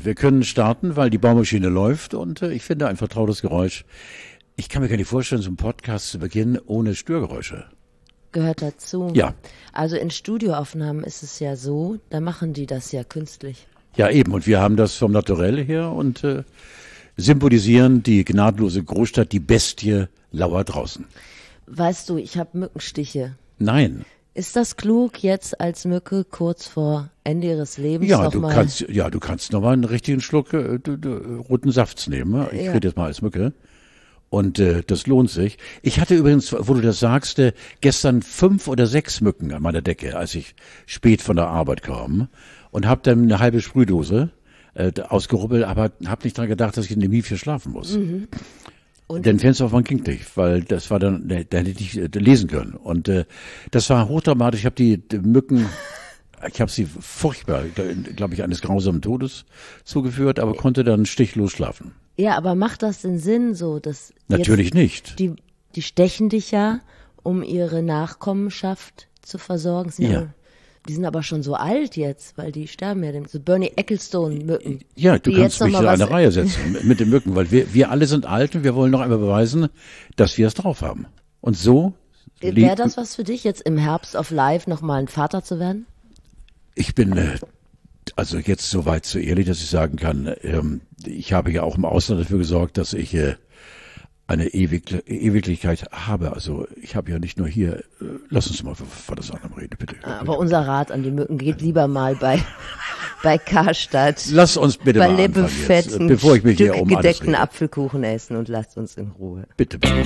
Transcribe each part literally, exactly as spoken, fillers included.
wir können starten, weil die Baumaschine läuft und äh, ich finde ein vertrautes Geräusch. Ich kann mir gar nicht vorstellen, so einen Podcast zu beginnen ohne Störgeräusche. Gehört dazu. Ja. Also in Studioaufnahmen ist es ja so, da machen die das ja künstlich. Ja, eben. Und wir haben das vom Naturell her und äh, symbolisieren die gnadenlose Großstadt, die Bestie lauert draußen. Weißt du, ich habe Mückenstiche. Nein. Ist das klug, jetzt als Mücke kurz vor Ende ihres Lebens Ja, noch du mal... kannst, ja, du kannst noch mal einen richtigen Schluck äh, du, du, roten Safts nehmen. Ich Ja. rede jetzt mal als Mücke. Und äh, das lohnt sich. Ich hatte übrigens, wo du das sagst, äh, gestern fünf oder sechs Mücken an meiner Decke, als ich spät von der Arbeit kam. Und habe dann eine halbe Sprühdose äh, ausgerubbelt, aber habe nicht dran gedacht, dass ich in dem Mief hier schlafen muss. Mhm. Und Denn Fensteraufwand ging nicht, weil das war dann, da hätte ich äh, lesen können. Und äh, das war hochdramatisch. Ich habe die, die Mücken, ich habe sie furchtbar, glaube ich, eines grausamen Todes zugeführt, aber konnte dann stichlos schlafen. ja, aber macht das den Sinn so, dass Natürlich jetzt nicht. die die stechen dich ja, um ihre Nachkommenschaft zu versorgen? Sind Ja. aber, die sind aber schon so alt jetzt, weil die sterben ja. So Bernie Ecclestone-Mücken. Ja, du die kannst jetzt noch mich mal in eine was- Reihe setzen mit den Mücken, weil wir, wir alle sind alt und wir wollen noch einmal beweisen, dass wir es drauf haben. Und so Wäre lebt- das was für dich, jetzt im Herbst auf Live nochmal ein Vater zu werden? Ich bin äh, also jetzt so weit so ehrlich, dass ich sagen kann, ähm, ich habe ja auch im Ausland dafür gesorgt, dass ich äh, eine Ewig Ewiglichkeit habe. Also ich habe ja nicht nur hier, äh, lass uns mal vor das andere reden, bitte. Aber unser Rat an die Mücken geht lieber mal bei, bei Karstadt. Lass uns bitte bei mal anfangen jetzt, Lebefetten, bevor ich mich hier Stück um alles gedeckten rede. Apfelkuchen essen und lasst uns in Ruhe. Bitte, bitte.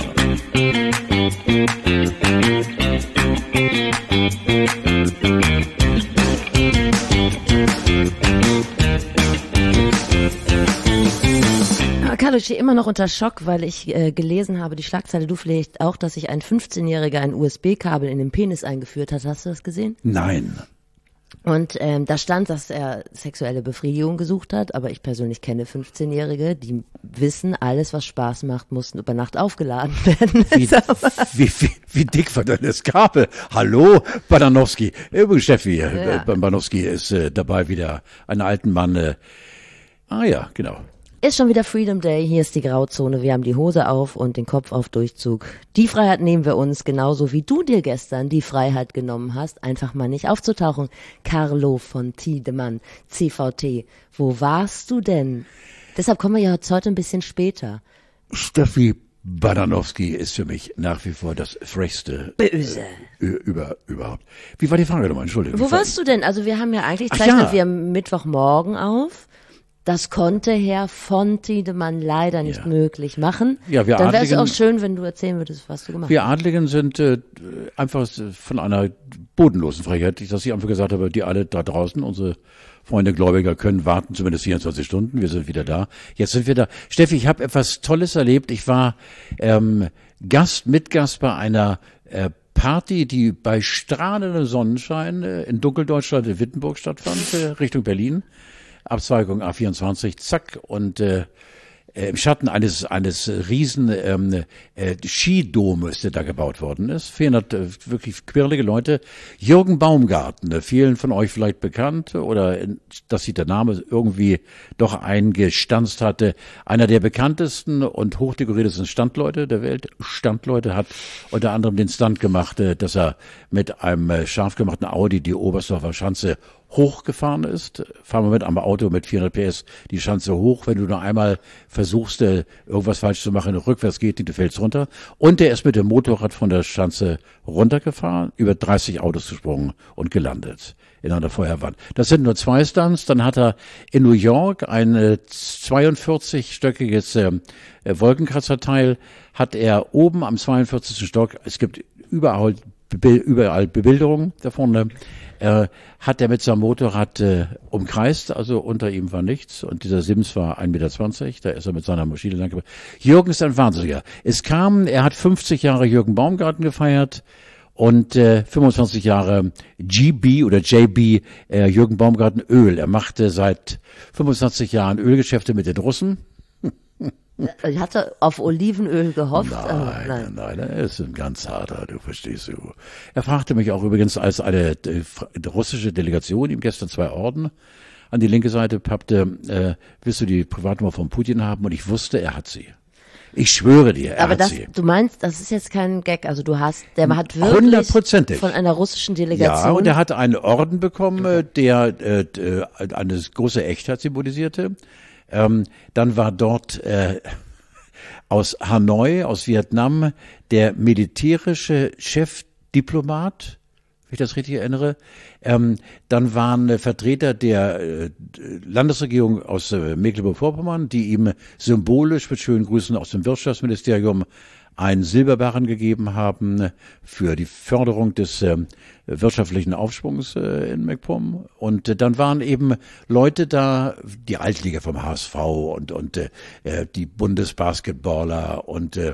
Carlo, ich stehe immer noch unter Schock, weil ich äh, gelesen habe, die Schlagzeile, du vielleicht auch, dass sich ein fünfzehnjähriger ein U S B-Kabel in den Penis eingeführt hat. Hast du das gesehen? Nein. Und ähm, da stand, dass er sexuelle Befriedigung gesucht hat, aber ich persönlich kenne fünfzehnjährige, die wissen, alles, was Spaß macht, muss über Nacht aufgeladen werden. Wie, wie, wie, wie dick war denn das Kabel? Hallo, Bananowski. Übrigens, Steffi, Ja. äh, Bananowski ist äh, dabei wieder, einen alten Mann. Äh, ah ja, genau. Ist schon wieder Freedom Day, hier ist die Grauzone, wir haben die Hose auf und den Kopf auf Durchzug. Die Freiheit nehmen wir uns, genauso wie du dir gestern die Freiheit genommen hast, einfach mal nicht aufzutauchen. Carlo von Tiedemann, C V T, wo warst du denn? Deshalb kommen wir ja jetzt heute ein bisschen später. Steffi Bananowski ist für mich nach wie vor das frechste Böse. äh, über, überhaupt. Wie war die Frage nochmal? Entschuldigung. Wo warst du denn? Also wir haben ja eigentlich, Ach zeichnen ja. wir Mittwochmorgen auf. Das konnte Herr von Tiedemann leider nicht Ja. möglich machen. Ja, wir Dann wäre es Adligen- auch schön, wenn du erzählen würdest, was du gemacht Wir Adligen sind äh, einfach von einer bodenlosen Frechheit, dass ich einfach gesagt habe, die alle da draußen, unsere Freunde Gläubiger, können warten, zumindest vierundzwanzig Stunden. Wir sind wieder da. Jetzt sind wir da. Steffi, ich habe etwas Tolles erlebt. Ich war ähm, Gast, Mitgast bei einer äh, Party, die bei strahlendem Sonnenschein äh, in Dunkeldeutschland in Wittenburg stattfand, äh, Richtung Berlin. Abzweigung A vierundzwanzig, zack, und äh, äh, im Schatten eines eines riesen ähm, äh, Skidomes, der da gebaut worden ist. vierhundert äh, wirklich quirlige Leute. Jürgen Baumgarten, äh, vielen von euch vielleicht bekannt oder in, dass sich der Name irgendwie doch eingestanzt hatte. Einer der bekanntesten und hochdekoriertesten Standleute der Welt. Standleute hat unter anderem den Stunt gemacht, äh, dass er mit einem äh, scharf gemachten Audi die Oberstdorfer Schanze hochgefahren ist. Fahren wir mit am Auto mit vierhundert P S die Schanze hoch. Wenn du nur einmal versuchst, äh, irgendwas falsch zu machen, rückwärts geht nicht, du fällst runter. Und der ist mit dem Motorrad von der Schanze runtergefahren, über dreißig Autos gesprungen und gelandet in einer Feuerwand. Das sind nur zwei Stunts. Dann hat er in New York ein äh, zweiundvierzig-stöckiges äh, Wolkenkratzerteil, hat er oben am zweiundvierzigsten Stock, es gibt überall, überall Bebilderungen da vorne, äh, hat er mit seinem Motorrad äh, umkreist, also unter ihm war nichts und dieser Sims war ein Meter zwanzig, da ist er mit seiner Maschine lang gefahren. Jürgen ist ein Wahnsinniger. Es kam, er hat fünfzig Jahre Jürgen Baumgarten gefeiert und äh, fünfundzwanzig Jahre G B oder J B äh, Jürgen Baumgarten Öl. Er machte seit fünfundzwanzig Jahren Ölgeschäfte mit den Russen. Ich hatte auf Olivenöl gehofft. Nein, aber nein, nein, er ist ein ganz harter, du verstehst du. Er fragte mich auch übrigens als eine äh, russische Delegation, ihm gestern zwei Orden an die linke Seite pappte, äh, willst du die Privatnummer von Putin haben? Und ich wusste, er hat sie. Ich schwöre dir, er Aber hat das, sie. du meinst, das ist jetzt kein Gag, also du hast, der hat wirklich Hundertprozentig. von einer russischen Delegation. Ja, und er hat einen Orden bekommen, äh, der äh, äh, eine große Echtheit symbolisierte. Ähm, dann war dort äh, aus Hanoi, aus Vietnam, der militärische Chefdiplomat, wenn ich das richtig erinnere. Ähm, dann waren äh, Vertreter der äh, Landesregierung aus äh, Mecklenburg-Vorpommern, die ihm symbolisch mit schönen Grüßen aus dem Wirtschaftsministerium einen Silberbarren gegeben haben für die Förderung des äh, wirtschaftlichen Aufschwungs äh, in MacPom. Und äh, dann waren eben Leute da, die Altliga vom H S V und und äh, die Bundesbasketballer und äh,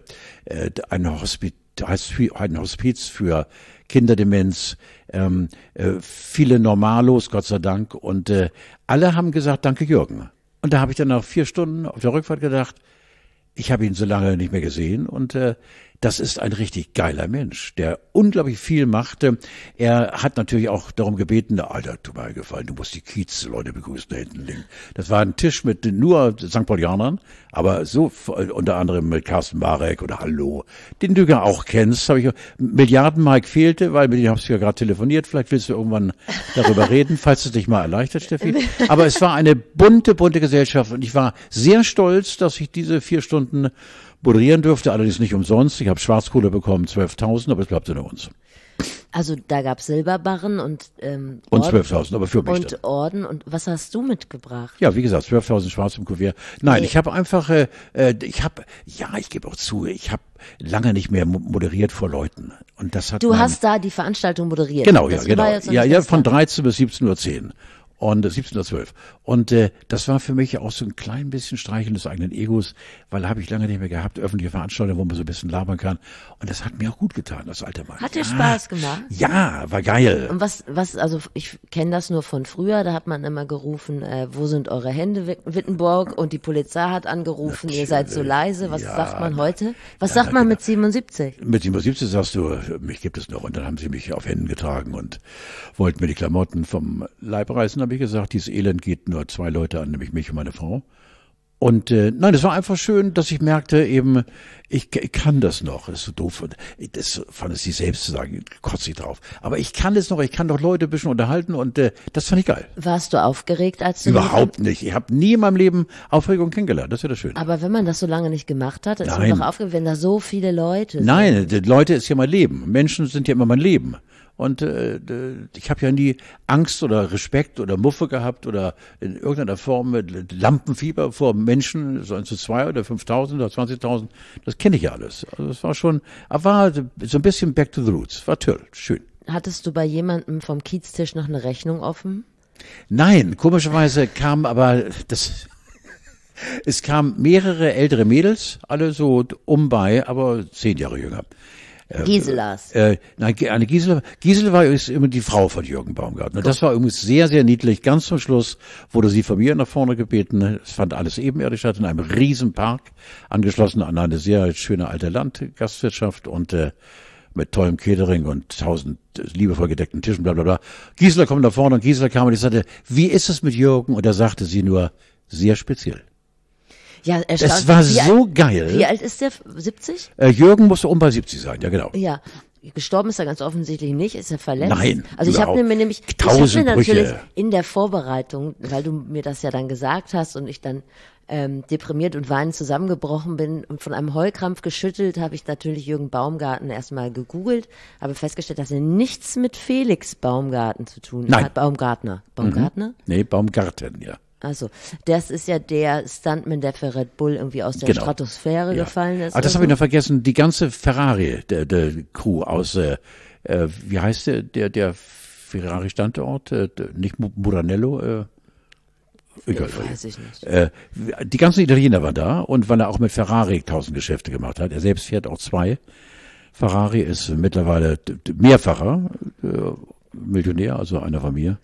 ein Hospiz, ein Hospiz für Kinderdemenz, ähm, äh, viele Normalos, Gott sei Dank. Und äh, alle haben gesagt, danke Jürgen. Und da habe ich dann nach vier Stunden auf der Rückfahrt gedacht, ich habe ihn so lange nicht mehr gesehen und äh, das ist ein richtig geiler Mensch, der unglaublich viel machte. Er hat natürlich auch darum gebeten, Alter, tut mir gefallen, du musst die Kiez-Leute begrüßen da hinten links. Das war ein Tisch mit nur Sankt Paulianern, aber so unter anderem mit Carsten Marek oder Hallo, den du ja auch kennst. Hab ich, Milliarden-Mike fehlte, weil mit dem hast du ja gerade telefoniert. Vielleicht willst du irgendwann darüber reden, falls es dich mal erleichtert, Steffi. Aber es war eine bunte, bunte Gesellschaft und ich war sehr stolz, dass ich diese vier Stunden moderieren durfte, allerdings nicht umsonst. Ich habe Schwarzkohle bekommen, zwölftausend, aber es bleibt unter uns. Also da gab es Silberbarren und ähm, Orden und zwölftausend, aber für mich und dann. Orden. Und was hast du mitgebracht? Ja, wie gesagt, zwölftausend schwarz im Kuvert. Nein, Nee. ich habe einfach, äh, äh, ich habe, ja, ich gebe auch zu, ich habe lange nicht mehr mo- moderiert vor Leuten. Und das hat Du mein, hast da die Veranstaltung moderiert. Genau, ja, Das genau. war jetzt noch Ja, nicht ja, das von da. dreizehn bis siebzehn Uhr zehn. Und äh, siebzehn Uhr zwölf. Und äh, das war für mich auch so ein klein bisschen Streicheln des eigenen Egos, weil habe ich lange nicht mehr gehabt, öffentliche Veranstaltungen, wo man so ein bisschen labern kann. Und das hat mir auch gut getan, das alte Mann. Hat dir ja, Spaß gemacht? Ja, war geil. Und was, was, also ich kenne das nur von früher, da hat man immer gerufen, äh, wo sind eure Hände, Wit- Wittenborg? Und die Polizei hat angerufen, ihr seid so leise. Was Ja, sagt man heute? Was ja, sagt man genau. mit siebenundsiebzig? Mit siebenundsiebzig sagst du, mich gibt es noch. Und dann haben sie mich auf Händen getragen und wollten mir die Klamotten vom Leib reißen, habe ich gesagt. Dieses Elend geht nur zwei Leute an, nämlich mich und meine Frau. Und äh, nein, es war einfach schön, dass ich merkte eben, ich, ich kann das noch. Das ist so doof. Das fand es sich selbst zu sagen, kotze ich drauf. Aber ich kann es noch, ich kann doch Leute ein bisschen unterhalten und äh, das fand ich geil. Warst du aufgeregt, als du Überhaupt nicht. Ich habe nie in meinem Leben Aufregung kennengelernt. Das ist ja das Schöne. Aber wenn man das so lange nicht gemacht hat, ist man Nein. doch aufgeregt, wenn da so viele Leute sind. Nein, die Leute ist ja mein Leben. Menschen sind ja immer mein Leben. Und äh, d- ich habe ja nie Angst oder Respekt oder Muffe gehabt oder in irgendeiner Form mit Lampenfieber vor Menschen, so zu zwei oder fünftausend oder zwanzigtausend. Das kenne ich ja alles. Also es war schon, aber war so ein bisschen back to the roots. War toll, schön. Hattest du bei jemandem vom Kieztisch noch eine Rechnung offen? Nein, komischerweise kam aber das. Es kamen mehrere ältere Mädels, alle so um bei, aber zehn Jahre jünger. Giselas. Äh, nein, Ge- eine Gisela, Gisela war übrigens immer die Frau von Jürgen Baumgartner. Das war übrigens sehr, sehr niedlich. Ganz zum Schluss wurde sie von mir nach vorne gebeten. Es fand alles ebenerdig statt in einem riesen Park, angeschlossen an eine sehr schöne alte Landgastwirtschaft und äh, mit tollem Catering und tausend liebevoll gedeckten Tischen, bla bla bla. Gisela kommt nach vorne und Gisela kam und ich sagte, wie ist es mit Jürgen? Und da sagte sie nur, sehr speziell. Ja, Es erstaunlich. war Wie so alt, geil. Wie alt ist der? siebzig? Äh, Jürgen musste um bei siebzig sein, ja genau. Ja. Gestorben ist er ganz offensichtlich nicht. Ist er verletzt? Nein, Also ich habe überhaupt. mir nämlich, ich Tausend habe mir natürlich Brüche. in der Vorbereitung, weil du mir das ja dann gesagt hast und ich dann ähm, deprimiert und weinend zusammengebrochen bin und von einem Heulkrampf geschüttelt, habe ich natürlich Jürgen Baumgarten erstmal gegoogelt, habe festgestellt, dass er nichts mit Felix Baumgarten zu tun Nein. hat. Baumgartner. Baumgartner? Nee, Baumgarten, ja. Also, das ist ja der Stuntman, der für Red Bull irgendwie aus der Genau. Stratosphäre Ja. gefallen ist. Ah, das oder habe ich so. noch vergessen. Die ganze Ferrari, der, der Crew aus, äh, äh, wie heißt der, der, der Ferrari-Standort? Äh, der- nicht Mu- Muranello? Äh, egal. Weiß ich nicht. Äh, die ganzen Italiener waren da und weil er auch mit Ferrari tausend Geschäfte gemacht hat. Er selbst fährt auch zwei. Ferrari ist mittlerweile d- d- mehrfacher äh, Millionär, also einer von mir.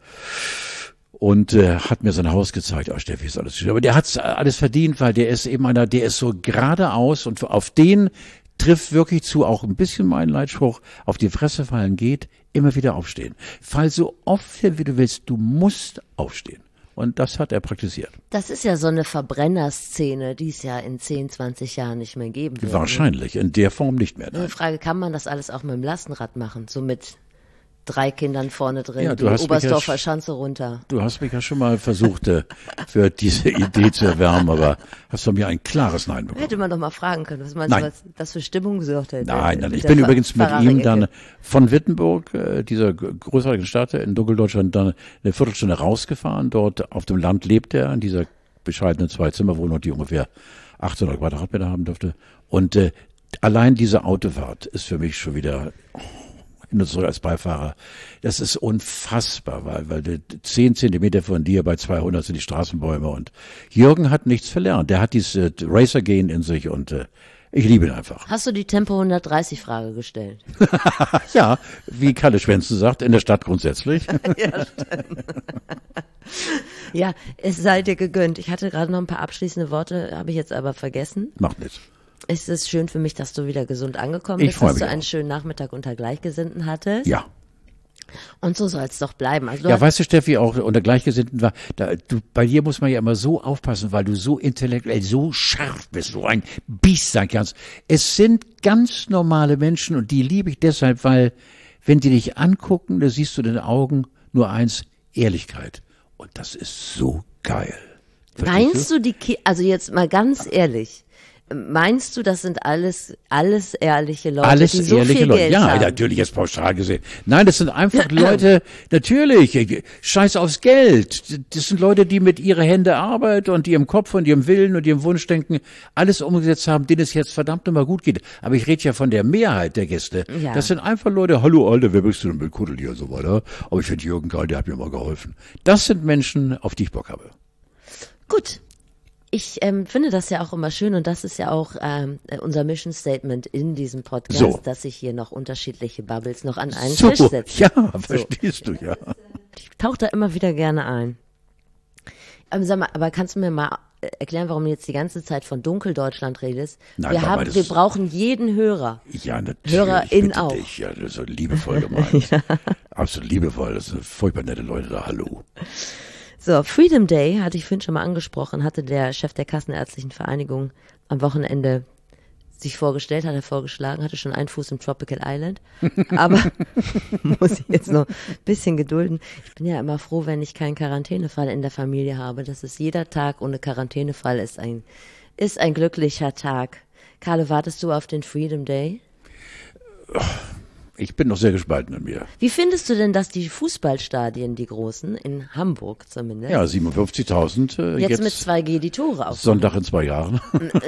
Und äh, hat mir sein Haus gezeigt. Oh, Steffi, ist alles schön. Aber der hat's alles verdient, weil der ist eben einer, der ist so geradeaus und auf den trifft wirklich zu, auch ein bisschen mein Leitspruch, auf die Fresse fallen geht, immer wieder aufstehen. Fall so oft hin, wie du willst, du musst aufstehen. Und das hat er praktiziert. Das ist ja so eine Verbrennerszene, die es ja in zehn, zwanzig Jahren nicht mehr geben wird. Wahrscheinlich, in der Form nicht mehr. Eine Frage, kann man das alles auch mit dem Lastenrad machen? So mit drei Kindern vorne drin, Ja, die du hast mich Oberstdorfer ja, Schanze runter. Du hast mich ja schon mal versucht, äh, für diese Idee zu erwärmen, aber hast von mir ein klares Nein bekommen. Hätte man doch mal fragen können, was meinst Nein. du, was das für Stimmung gesorgt hätte? Nein, nein, mit ich der bin Ver- übrigens mit ihm Ferrari-Ecke. dann von Wittenburg, äh, dieser g- großartigen Stadt in Dunkeldeutschland, dann eine Viertelstunde rausgefahren. Dort auf dem Land lebt er, in dieser bescheidenen Zwei-Zimmer-Wohnung, die ungefähr achthundert Quadratmeter haben dürfte. Und äh, allein diese Autofahrt ist für mich schon wieder hin und zurück als Beifahrer. Das ist unfassbar, weil, weil die zehn Zentimeter von dir bei zweihundert sind die Straßenbäume. Und Jürgen hat nichts verlernt. Der hat dieses äh, Racer-Gehen in sich und äh, ich liebe ihn einfach. Hast du die Tempo hundertdreißig Frage gestellt? Ja, wie Kalle Schwänzen sagt, in der Stadt grundsätzlich. Ja, stimmt. Ja, es sei dir gegönnt. Ich hatte gerade noch ein paar abschließende Worte, habe ich jetzt aber vergessen. Macht nichts. Es ist schön für mich, dass du wieder gesund angekommen Ich bist, freu dass mich du einen auch. schönen Nachmittag unter Gleichgesinnten hattest. Ja. Und so soll es doch bleiben. Also du Ja, hast, weißt du, Steffi, auch unter Gleichgesinnten war, da, du, bei dir muss man ja immer so aufpassen, weil du so intellektuell, so scharf bist, so ein Biest sein kannst. Es sind ganz normale Menschen und die liebe ich deshalb, weil, wenn die dich angucken, da siehst du in den Augen nur eins, Ehrlichkeit. Und das ist so geil. Verstehst meinst du die, Ki also jetzt mal ganz ehrlich, meinst du, das sind alles, alles ehrliche Leute, Alles die so ehrliche viel Leute. Geld Ja, haben? natürlich jetzt pauschal gesehen. Nein, das sind einfach Leute, natürlich, scheiß aufs Geld. Das sind Leute, die mit ihrer Hände arbeiten und ihrem Kopf und ihrem Willen und ihrem Wunschdenken alles umgesetzt haben, denen es jetzt verdammt nochmal gut geht. Aber ich rede ja von der Mehrheit der Gäste. Ja. Das sind einfach Leute, hallo Alter, wer bist du denn mit Kuddel hier und so weiter. Aber ich finde Jürgen geil, der hat mir mal geholfen. Das sind Menschen, auf die ich Bock habe. Gut. Ich ähm, finde das ja auch immer schön und das ist ja auch ähm, unser Mission Statement in diesem Podcast, So. dass sich hier noch unterschiedliche Bubbles noch an einen So, Tisch setzen. ja, verstehst du, ja. Ich tauche da immer wieder gerne ein. Ähm, sag mal, aber kannst du mir mal äh, erklären, warum du jetzt die ganze Zeit von Dunkeldeutschland redest? Nein, wir weil haben, das- wir brauchen jeden Hörer. Ja, natürlich. HörerInnen bitte auch. Dich. Ja, das ist so liebevoll gemeint. Absolut liebevoll. Das sind furchtbar nette Leute da. Hallo. So, Freedom Day, hatte ich vorhin schon mal angesprochen, hatte der Chef der Kassenärztlichen Vereinigung am Wochenende sich vorgestellt, hat er vorgeschlagen, hatte schon einen Fuß im Tropical Island. Aber muss ich jetzt noch ein bisschen gedulden. Ich bin ja immer froh, wenn ich keinen Quarantänefall in der Familie habe. Das ist jeder Tag ohne Quarantänefall ist ein, ist ein glücklicher Tag. Carlo, wartest du auf den Freedom Day? Ich bin noch sehr gespalten in mir. Wie findest du denn, dass die Fußballstadien, die großen, in Hamburg zumindest, Ja, siebenundfünfzigtausend äh, jetzt, jetzt, mit zwei G die Tore auf? Sonntag in zwei Jahren.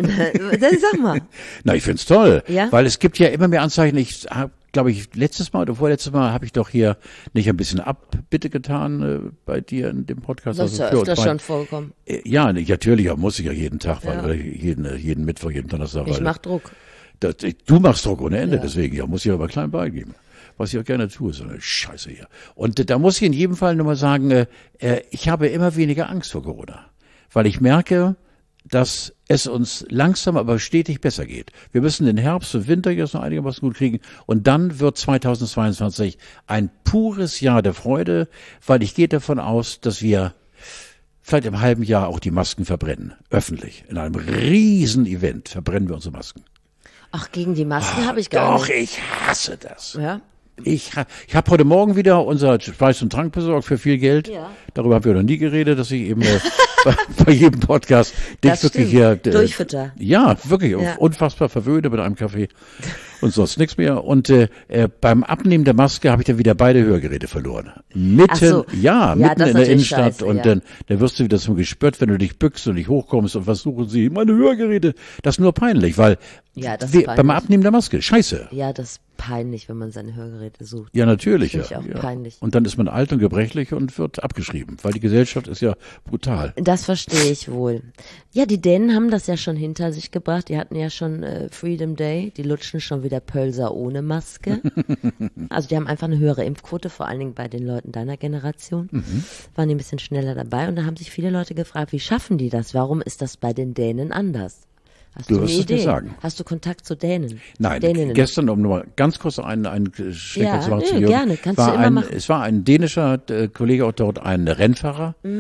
Dann sag mal. Na, ich find's toll. Ja? Weil es gibt ja immer mehr Anzeichen. Ich habe, glaube ich, letztes Mal oder vorletztes Mal habe ich doch hier nicht ein bisschen Abbitte getan äh, bei dir in dem Podcast. Das ist ja für uns öfter beiden. schon vorgekommen. Äh, Ja, nicht, natürlich, ja, muss ich ja jeden Tag, weil, Ja. oder jeden, äh, jeden Mittwoch, jeden Donnerstag. Ich weil, mach Druck. Das, du machst Druck ohne Ende, Ja. deswegen, ja, muss ich aber klein beigeben. Was ich auch gerne tue, so eine Scheiße hier. Und äh, da muss ich in jedem Fall nur mal sagen, äh, äh, ich habe immer weniger Angst vor Corona. Weil ich merke, dass es uns langsam, aber stetig besser geht. Wir müssen den Herbst und Winter jetzt noch einigermaßen gut kriegen. Und dann wird zweitausendzweiundzwanzig ein pures Jahr der Freude, weil ich gehe davon aus, dass wir vielleicht im halben Jahr auch die Masken verbrennen. Öffentlich. In einem riesen Event verbrennen wir unsere Masken. Ach, gegen die Masken habe ich gar Doch, nicht. ich hasse das. Ja? Ich, ha- ich habe heute Morgen wieder unser Speis und Trank besorgt für viel Geld. Ja. Darüber haben wir noch nie geredet, dass ich eben äh, bei, bei jedem Podcast dich Das wirklich stimmt. hier... Durchfütter. Ja, wirklich. Ja. Unfassbar verwöhne mit einem Kaffee und sonst nichts mehr. Und äh, äh, beim Abnehmen der Maske habe ich dann wieder beide Hörgeräte verloren. Mitten, Ach so. ja, Ja, mitten das ist in der natürlich Innenstadt. scheiße, und ja. dann, dann wirst du wieder zum Gespött, wenn du dich bückst und nicht hochkommst und was suchen sie? Meine Hörgeräte. Das ist nur peinlich, weil Ja, das ist wir, peinlich. beim Abnehmen der Maske, scheiße. Ja, das ist peinlich, wenn man seine Hörgeräte sucht. Ja, natürlich. Finde ich Ja, auch ja. peinlich. Und dann ist man alt und gebrechlich und wird abgeschrieben, weil die Gesellschaft ist ja brutal. Das verstehe ich wohl. Ja, die Dänen haben das ja schon hinter sich gebracht. Die hatten ja schon äh, Freedom Day. Die lutschen schon wieder Pölser ohne Maske. Also die haben einfach eine höhere Impfquote, vor allen Dingen bei den Leuten deiner Generation. Mhm. Waren die ein bisschen schneller dabei. Und da haben sich viele Leute gefragt, wie schaffen die das? Warum ist das bei den Dänen anders? Hast Du du, eine wirst es mir Idee? sagen. Hast du Kontakt zu Dänen? Nein, Däninnen? gestern, um nur mal ganz kurz einen, einen Schlenker Ja, zu machen nö, zu Jürgen, gerne, kannst du war immer ein, machen. es war ein dänischer äh, Kollege auch dort, ein Rennfahrer, Mhm.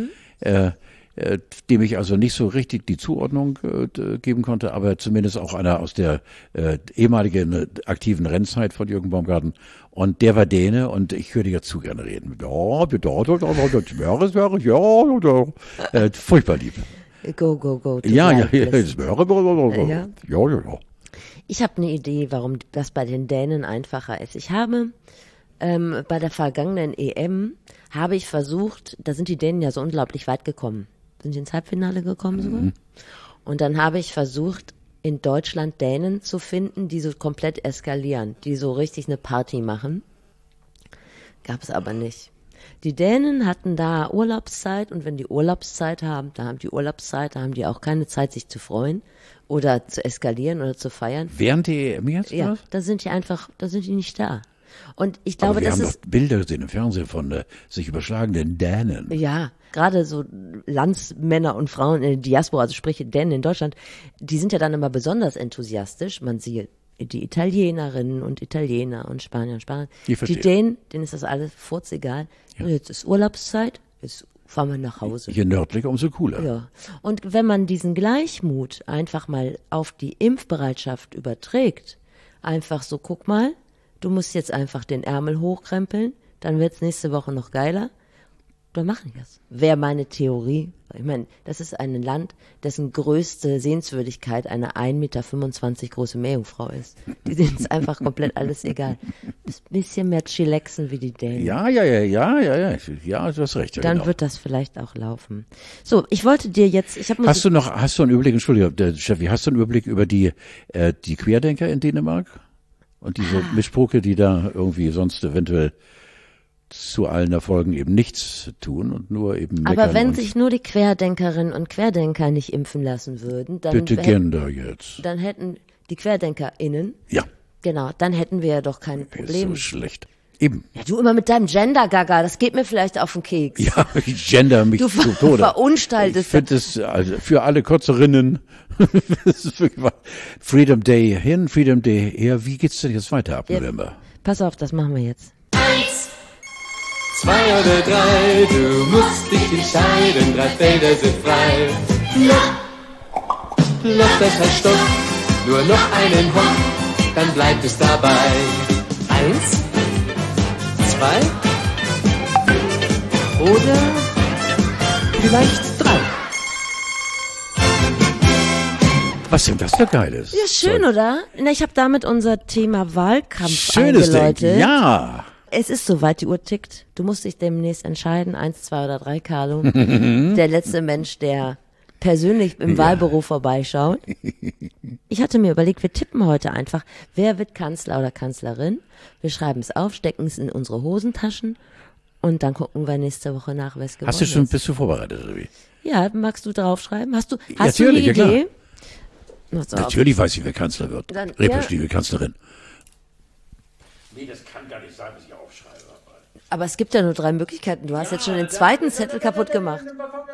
äh, äh, dem ich also nicht so richtig die Zuordnung äh, geben konnte, aber zumindest auch einer aus der äh, ehemaligen äh, aktiven Rennzeit von Jürgen Baumgarten. Und der war Däne und ich würde ja zu gerne reden. Ja, da, da, da, da, das wäre, es wäre, ja, da, äh, furchtbar lieb. Go, go, go. Ja, ja, ja, das wäre, ja, ja, ja. ja. Ich habe eine Idee, warum das bei den Dänen einfacher ist. Ich habe ähm, bei der vergangenen E M habe ich versucht, da sind die Dänen ja so unglaublich weit gekommen. Sind die ins Halbfinale gekommen sogar? Mhm. Und dann habe ich versucht, in Deutschland Dänen zu finden, die so komplett eskalieren, die so richtig eine Party machen. Gab es aber nicht. Die Dänen hatten da Urlaubszeit und wenn die Urlaubszeit haben, da haben die Urlaubszeit, da haben die auch keine Zeit, sich zu freuen oder zu eskalieren oder zu feiern. Während die E M jetzt? Ja, was? da sind die einfach, da sind die nicht da. Und ich glaube, aber wir das haben ist doch Bilder gesehen im Fernsehen von äh, sich überschlagenden Dänen. ja, gerade so Landsmänner und Frauen in der Diaspora, also sprich Dänen in Deutschland, die sind ja dann immer besonders enthusiastisch. Man sieht die Italienerinnen und Italiener und Spanier und Spanier. Ich Die verstehe. Dänen, denen ist das alles furzegal. Ja. Jetzt ist Urlaubszeit, jetzt fahren wir nach Hause. Je nördlicher, umso cooler. Ja. Und wenn man diesen Gleichmut einfach mal auf die Impfbereitschaft überträgt, einfach so, guck mal, du musst jetzt einfach den Ärmel hochkrempeln, dann wird's nächste Woche noch geiler. Dann mache ich das. Wäre meine Theorie. Ich meine, das ist ein Land, dessen größte Sehenswürdigkeit eine ein Meter fünfundzwanzig große Meerjungfrau ist. Die sind es einfach komplett alles egal. Ein bisschen mehr chillaxen wie die Dänen. Ja, ja, ja, ja, ja, ja, ja, du hast recht. Ja, Dann genau. wird das vielleicht auch laufen. So, ich wollte dir jetzt, ich habe Hast du noch, hast du einen Überblick, Entschuldigung, der Steffi, hast du einen Überblick über die, äh, die Querdenker in Dänemark? Und diese Ah. Mischpoke, die da irgendwie sonst eventuell zu allen Erfolgen eben nichts tun und nur eben meckern. Aber wenn und sich nur die Querdenkerinnen und Querdenker nicht impfen lassen würden, dann, bitte hätten, Kinder jetzt. dann hätten die QuerdenkerInnen, Ja, genau, dann hätten wir ja doch keine ist Probleme. so schlecht. Eben. Ja, du immer mit deinem Gender-Gaga, das geht mir vielleicht auf den Keks. Ja, ich gender mich Du zu ver Tode. verunstaltest Ich finde es also für alle Kurzerinnen das ist wirklich wahr. Freedom Day hin, Freedom Day her. Wie geht's denn jetzt weiter ab Ja. November? Pass auf, das machen wir jetzt. Zwei oder drei, du musst dich entscheiden, drei Felder sind frei. Luft, Luft, das heißt Stopp, nur noch einen Hock, dann bleibt es dabei. Eins, zwei oder vielleicht drei. Was denn das für Geiles? Ja, schön, oder? Na, ich habe damit unser Thema Wahlkampf Schönes Ding, eingeläutet. ja. Es ist soweit, die Uhr tickt. Du musst dich demnächst entscheiden, eins, zwei oder drei, Carlo. Der letzte Mensch, der persönlich im Wahlbüro vorbeischaut. Ich hatte mir überlegt, wir tippen heute einfach, wer wird Kanzler oder Kanzlerin. Wir schreiben es auf, stecken es in unsere Hosentaschen und dann gucken wir nächste Woche nach, wer es gewonnen Hast du schon, ist. bist du vorbereitet, oder wie? Ja, magst du draufschreiben? Hast du, hast Natürlich, du ja, eine klar. Idee? Pass auf. Natürlich weiß ich, wer Kanzler wird. Dann- Representative Kanzlerin. Nee, das kann gar nicht sein, was ich aufschreibe. Aber es gibt ja nur drei Möglichkeiten. Du hast jetzt schon den zweiten Zettel kaputt gemacht.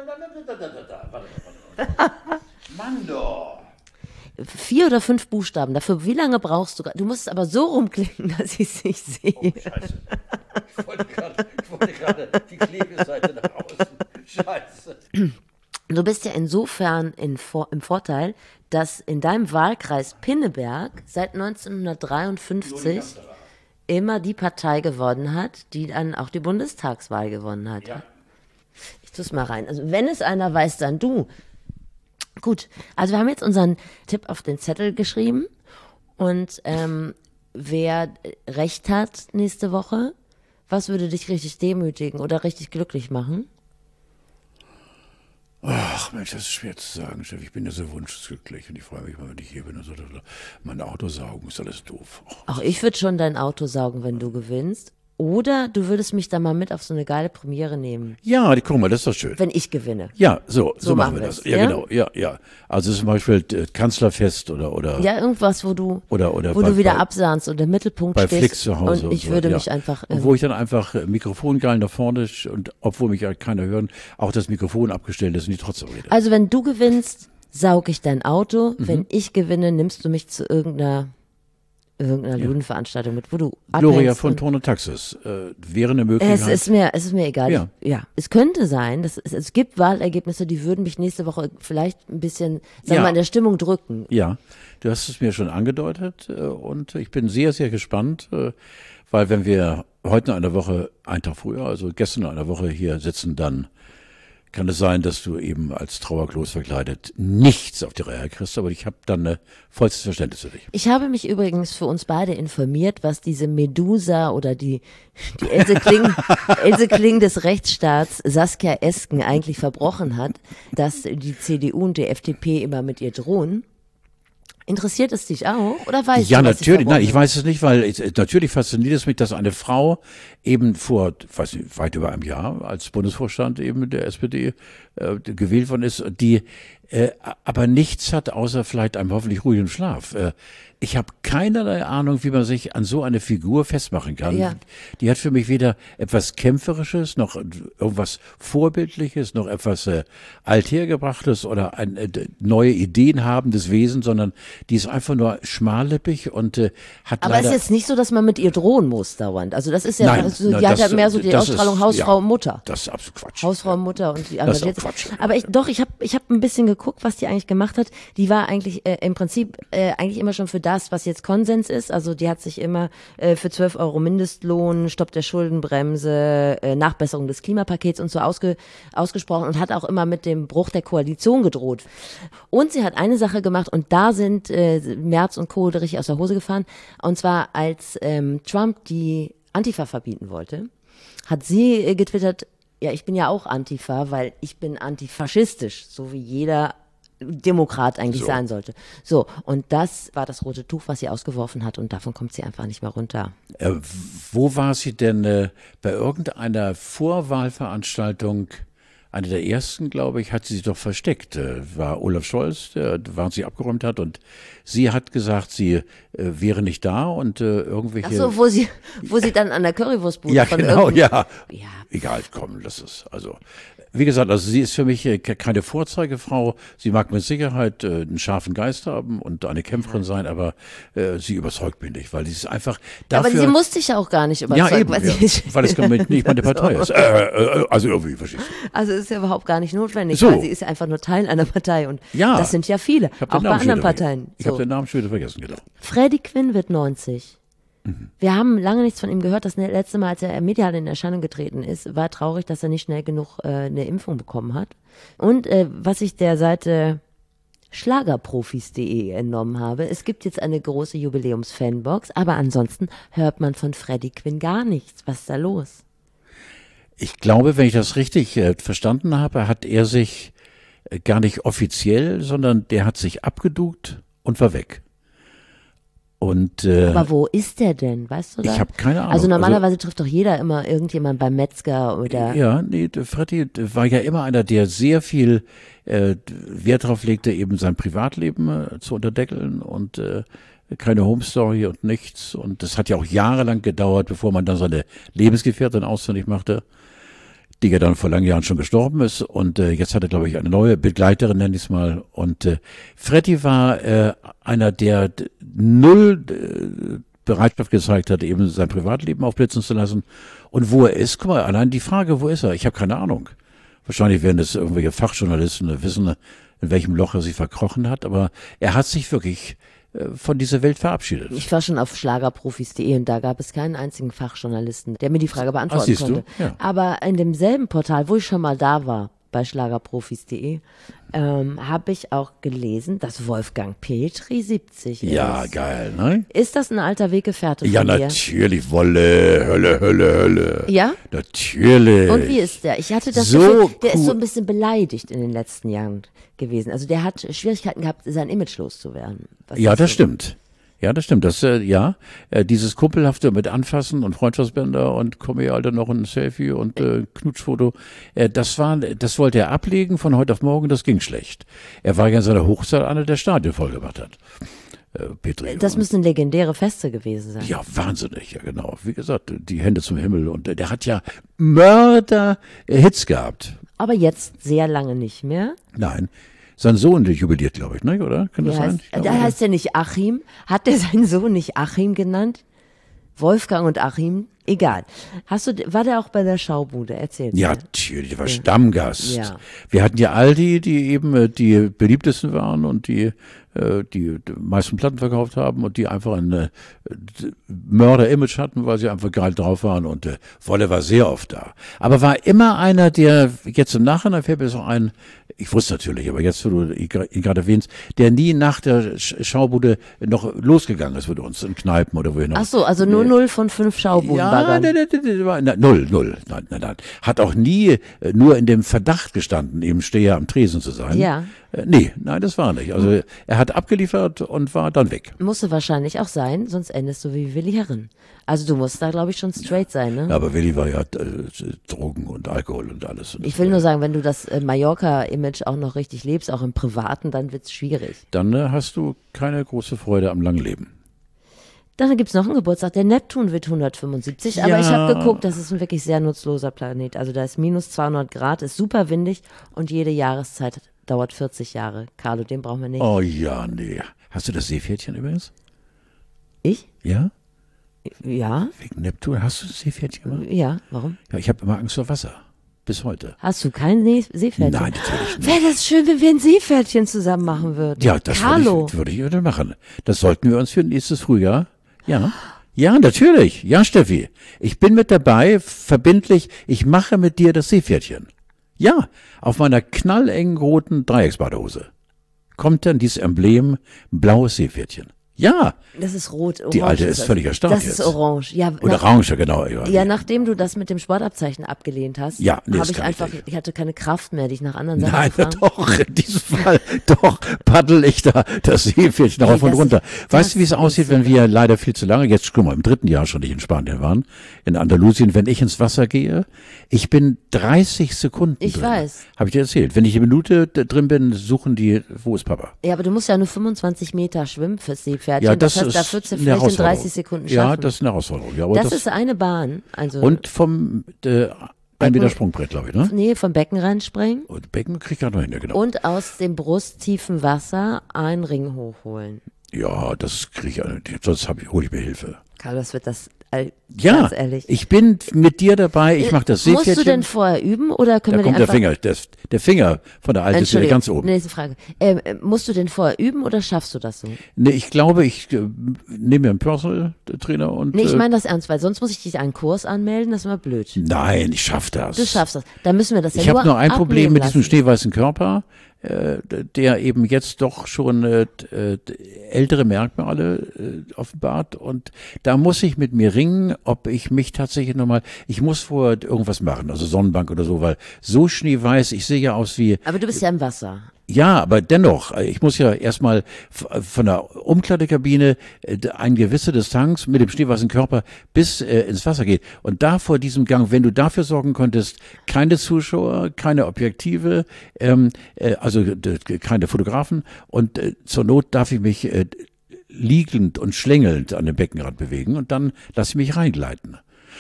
Mann doch. Vier oder fünf Buchstaben. Dafür, wie lange brauchst du? Du musst es aber so rumklicken, dass ich es nicht sehe. Scheiße. Ich wollte gerade, ich wollte gerade die Klebeseite nach außen. Scheiße. Du bist ja insofern in, Vor- im Vorteil, dass in deinem Wahlkreis Pinneberg seit neunzehnhundertdreiundfünfzig immer die Partei gewonnen hat, die dann auch die Bundestagswahl gewonnen hat. Ja. Ich tu's mal rein. Also wenn es einer weiß, dann du. Gut, also wir haben jetzt unseren Tipp auf den Zettel geschrieben und ähm, wer recht hat nächste Woche, was würde dich richtig demütigen oder richtig glücklich machen? Ach Mensch, das ist schwer zu sagen, Chef. Ich bin ja so wunschglücklich und ich freue mich mal, wenn ich hier bin und so. Mein Auto saugen ist alles doof. Oh. Auch ich würde schon dein Auto saugen, wenn du gewinnst. Oder du würdest mich da mal mit auf so eine geile Premiere nehmen, Ja, die, guck mal, das ist doch schön. wenn ich gewinne. Ja, so, so, So machen machen wir wir das. es, Ja, ja? genau, ja, ja. Also zum Beispiel äh, Kanzlerfest oder oder Ja, irgendwas, wo du, Oder- oder wo bei- du wieder bei- absahnst und im Mittelpunkt bei stehst. Flix zu Hause und ich so, würde ja. mich einfach, und ähm, wo ich dann einfach äh, Mikrofongeil nach vorne sch- und obwohl mich ja keiner hören, auch das Mikrofon abgestellt ist und die trotzdem rede. also wenn du gewinnst, saug ich dein Auto. Mhm. Wenn ich gewinne, nimmst du mich zu irgendeiner irgendeiner Judenveranstaltung mit, wo du Gloria abhängst von und- Ton Taxis äh, wäre eine Möglichkeit. Es ist mir, es ist mir egal. Ja. Ich, ja. Es könnte sein, dass es, es gibt Wahlergebnisse, die würden mich nächste Woche vielleicht ein bisschen, sagen wir Ja. mal, in der Stimmung drücken. Ja, du hast es mir schon angedeutet äh, und ich bin sehr, sehr gespannt, äh, weil wenn wir heute in einer Woche, einen Tag früher, also gestern in einer Woche hier sitzen, dann kann es sein, dass du eben als Trauerklos verkleidet nichts auf die Reihe kriegst, aber ich habe dann äh, vollstes Verständnis für dich. Ich habe mich übrigens für uns beide informiert, was diese Medusa oder die, die Else Kling, Else Kling des Rechtsstaats Saskia Esken eigentlich verbrochen hat, dass die C D U und die F D P immer mit ihr drohen. Interessiert es dich auch? Oder weißt Ja, du, was sie natürlich. Nein, verbrochen ich weiß es nicht, weil ich, natürlich fasziniert es mich, dass eine Frau eben vor, weiß nicht, weit über einem Jahr als Bundesvorstand eben der S P D äh, gewählt worden ist, die äh, aber nichts hat, außer vielleicht einem hoffentlich ruhigen Schlaf. Äh, ich habe keinerlei Ahnung, wie man sich an so eine Figur festmachen kann. Ja. Die hat für mich weder etwas Kämpferisches, noch irgendwas Vorbildliches, noch etwas äh, Althergebrachtes oder ein äh, neue Ideen habendes Wesen, sondern die ist einfach nur schmallippig und äh, hat Aber es leider... ist jetzt nicht so, dass man mit ihr drohen muss dauernd. Also das ist ja, Nein, also, na, die hat das- ja mehr so die das Ausstrahlung ist- Hausfrau ja, und Mutter. Das ist absolut Quatsch. Hausfrau und Mutter und die Das ist engagiert auch sich. Quatsch. Aber ich, doch, ich habe ich hab ein bisschen geguckt, was die eigentlich gemacht hat. Die war eigentlich äh, im Prinzip äh, eigentlich immer schon für das, was jetzt Konsens ist. Also die hat sich immer äh, für zwölf Euro Mindestlohn, Stopp der Schuldenbremse, äh, Nachbesserung des Klimapakets und so ausge, ausgesprochen und hat auch immer mit dem Bruch der Koalition gedroht. Und sie hat eine Sache gemacht und da sind äh, Merz und Co. richtig aus der Hose gefahren. Und zwar als ähm, Trump die Antifa verbieten wollte, hat sie äh, getwittert, ja, ich bin ja auch Antifa, weil ich bin antifaschistisch, so wie jeder Demokrat eigentlich So. sein sollte. So, und das war das rote Tuch, was sie ausgeworfen hat und davon kommt sie einfach nicht mehr runter. Äh, wo war sie denn äh, bei irgendeiner Vorwahlveranstaltung? Eine der ersten, glaube ich, hat sie sich doch versteckt. Äh, war Olaf Scholz, der war sie abgeräumt hat und sie hat gesagt, sie äh, wäre nicht da und äh, irgendwelche... Ach so, wo sie, wo sie dann an der Currywurstbude ja, von genau, irgendeinem- ja. Ja. Egal, komm, das ist, also, wie gesagt, also sie ist für mich äh, ke- keine Vorzeigefrau. Sie mag mit Sicherheit äh, einen scharfen Geist haben und eine Kämpferin sein, aber äh, sie überzeugt mich nicht, weil sie ist einfach Aber dafür... sie muss dich ja auch gar nicht überzeugen. ja, eben, weil, ja, sie, weil es nicht meine Partei ist. Äh, äh, also irgendwie, verstehst du. also ist ja überhaupt gar nicht notwendig, So. weil sie ist ja einfach nur Teil einer Partei und Ja. das sind ja viele, Ich hab auch den bei Namen schon anderen wieder Parteien. vergessen. Ich habe So. den Namen schon wieder vergessen, genau. Freddie Quinn wird neunzig. Mhm. Wir haben lange nichts von ihm gehört. Das letzte Mal, als er medial in Erscheinung getreten ist, war traurig, dass er nicht schnell genug äh, eine Impfung bekommen hat. Und äh, was ich der Seite Schlagerprofis punkt de entnommen habe, es gibt jetzt eine große Jubiläums-Fanbox, aber ansonsten hört man von Freddie Quinn gar nichts. Was ist da los? Ich glaube, wenn ich das richtig äh, verstanden habe, hat er sich äh, gar nicht offiziell, sondern der hat sich abgeduckt und war weg. Und äh, Aber wo ist der denn? Weißt du das? ich habe keine Ahnung. Also normalerweise trifft doch jeder immer irgendjemand beim Metzger oder... Ja, nee, der Freddy war ja immer einer, der sehr viel äh, Wert darauf legte, eben sein Privatleben äh, zu unterdeckeln und äh, keine Home-Story und nichts. Und das hat ja auch jahrelang gedauert, bevor man dann seine Lebensgefährtin ausfindig machte, die ja dann vor langen Jahren schon gestorben ist. Und äh, jetzt hat er, glaube ich, eine neue Begleiterin, nenne ich es mal. Und äh, Freddy war äh, einer, der d- null äh, Bereitschaft gezeigt hat, eben sein Privatleben aufblitzen zu lassen. Und wo er ist, guck mal, allein die Frage, wo ist er? Ich habe keine Ahnung. Wahrscheinlich werden es irgendwelche Fachjournalisten wissen, in welchem Loch er sich verkrochen hat. Aber er hat sich wirklich äh, von dieser Welt verabschiedet. Ich war schon auf Schlagerprofis punkt de und da gab es keinen einzigen Fachjournalisten, der mir die Frage beantworten Ah, siehst du? konnte. Ja. Aber in demselben Portal, wo ich schon mal da war, bei Schlagerprofis punkt de, ähm, habe ich auch gelesen, dass Wolfgang Petri siebzig ist. Ja, geil, ne? Ist das ein alter Weggefährte Ja, von dir? natürlich, Wolle, Hölle, Hölle, Hölle. Ja? Natürlich. Und wie ist der? Ich hatte das So Gefühl, der ist cool. so ein bisschen beleidigt in den letzten Jahren gewesen. Also der hat Schwierigkeiten gehabt, sein Image loszuwerden. Was Ja, ist das so? stimmt. Ja, das stimmt. Das, äh, ja, äh, dieses Kumpelhafte mit Anfassen und Freundschaftsbänder und komm hier, Alter, noch ein Selfie und äh, Knutschfoto. Äh, das war, das wollte er ablegen von heute auf morgen, das ging schlecht. Er war ja in seiner Hochzeit einer, der Stadion vollgemacht hat. Äh, Petri. Das Und- müssen legendäre Feste gewesen sein. Ja, wahnsinnig, ja genau. Wie gesagt, die Hände zum Himmel. Und äh, der hat ja Mörder-Hits gehabt. Aber jetzt sehr lange nicht mehr. Nein, Sein Sohn, der jubiliert, glaube ich, ne? Oder? Kann das Wie sein? heißt, Ich glaube, da oder? heißt er nicht Achim. Hat der seinen Sohn nicht Achim genannt? Wolfgang und Achim? Egal. Hast du, war der auch bei der Schaubude? Erzähl Ja, mal. natürlich, der war Stammgast. Ja. Wir hatten ja all die, die eben äh, die beliebtesten waren und die äh, die die meisten Platten verkauft haben und die einfach ein äh, Mörder-Image hatten, weil sie einfach geil drauf waren und äh, Wolle war sehr oft da. Aber war immer einer, der, jetzt im Nachhinein fällt mir so ein, ich wusste natürlich, aber jetzt, wo du ihn gerade erwähnst, der nie nach der Sch- Schaubude noch losgegangen ist mit uns in Kneipen oder wohin. Ach so, also nur null von fünf Schaubudenbaggern. Ja, der, der, der, der war, na, null, null. Nein, nein, nein. Hat auch nie äh, nur in dem Verdacht gestanden, eben Steher am Tresen zu sein. Ja. Äh, nee, nein, das war nicht. Also er hat abgeliefert und war dann weg. Musste wahrscheinlich auch sein, sonst endest du wie Willi Herren. Also du musst da, glaube ich, schon straight sein, ne? Ja, aber Willi war ja äh, Drogen und Alkohol und alles. Und Ich will nur sagen, wenn du das äh, Mallorca-Image auch noch richtig lebst, auch im Privaten, dann wird's schwierig. Dann äh, hast du keine große Freude am langen Leben. Dann gibt's noch einen Geburtstag. Der Neptun wird hundertfünfundsiebzig, aber Ja. ich habe geguckt, das ist ein wirklich sehr nutzloser Planet. Also da ist minus zweihundert Grad, ist super windig und jede Jahreszeit dauert vierzig Jahre. Carlo, den brauchen wir nicht. Oh ja, nee. Hast du das Seepferdchen übrigens? Ich? Ja? Ja? Wegen Neptun? Hast du das Seepferdchen gemacht? Ja, warum? Ja, ich habe immer Angst vor Wasser. Bis heute. Hast du kein See Seepferdchen? Nein, natürlich nicht. Wäre das schön, wenn wir ein Seepferdchen zusammen machen würden. Ja, das Carlo. würde ich, würde ich würde machen. Das sollten wir uns für nächstes Frühjahr. Ja. Ja, natürlich. Ja, Steffi. Ich bin mit dabei, verbindlich. Ich mache mit dir das Seepferdchen. Ja, auf meiner knallengen roten Dreiecksbadehose kommt dann dieses Emblem, blaues Seepferdchen. Ja, Das ist rot. Orange die alte ist das. völlig erstarrt Das ist jetzt. orange. Ja, Oder nach, orange, genau. Ja, ja, nachdem du das mit dem Sportabzeichen abgelehnt hast, Ja, nee, das habe ich kann ich einfach, nicht. ich hatte keine Kraft mehr, dich nach anderen Sachen Nein, zu fragen. doch, in diesem Fall, doch, paddel ich da das Seepferdchen rauf und das- runter. das Weißt du, wie es ist aussieht, wenn wir leider viel zu lange, jetzt guck mal, im dritten Jahr schon nicht in Spanien waren, in Andalusien, wenn ich ins Wasser gehe, ich bin dreißig Sekunden Ich drin. weiß. Habe ich dir erzählt. Wenn ich eine Minute da drin bin, suchen die, wo ist Papa? Ja, aber du musst ja nur fünfundzwanzig Meter schwimmen fürs Seepferdchen. Ja, das, das heißt, da ist würdest du eine vielleicht in Herausforderung. dreißig Sekunden Ja, schaffen. das ist eine Herausforderung. Ja, aber das, das, ist eine Bahn. Also, und vom, äh, ein Meter Sprungbrett, glaube ich, ne? nee, vom Becken reinspringen Und Becken krieg ich gerade noch hin, ja, genau. und aus dem brusttiefen Wasser einen Ring hochholen. Ja, das kriege ich, äh, sonst hab ich, hole ich mir Hilfe. Carlo, das wird das, äh, Ja, ganz ehrlich. ich bin mit dir dabei, ich mache das Seepferdchen. Musst du denn vorher üben oder können Da wir kommt den der einfach... Finger, der, der Finger von der Alten ist wieder Entschuldigung, ganz oben. nächste Frage. Ähm, äh, musst du denn vorher üben oder schaffst du das so? Nee, ich glaube, ich äh, nehme mir einen Personal Trainer und. Nee, ich äh, meine das ernst, weil sonst muss ich dich einen Kurs anmelden, das ist immer blöd. Nein, ich schaff das. Du schaffst das. Dann müssen wir das ja Ich habe nur nur ein Problem abnehmen mit diesem lassen. schneeweißen Körper, äh, der eben jetzt doch schon äh, äh, ältere Merkmale äh, offenbart. Und da muss ich mit mir ringen, ob ich mich tatsächlich nochmal, ich muss vorher irgendwas machen, also Sonnenbank oder so, weil so schneeweiß, ich sehe ja aus wie, Aber du bist ja im Wasser. ja, aber dennoch, äh, ich muss ja erstmal f- von der Umkleidekabine äh, eine gewisse Distanz mit dem schneeweißen Körper bis äh, ins Wasser geht. Und da vor diesem Gang, wenn du dafür sorgen könntest, keine Zuschauer, keine Objektive, ähm, äh, also d- keine Fotografen und äh, zur Not darf ich mich äh, liegend und schlängelnd an dem Beckenrand bewegen und dann lasse ich mich reingleiten.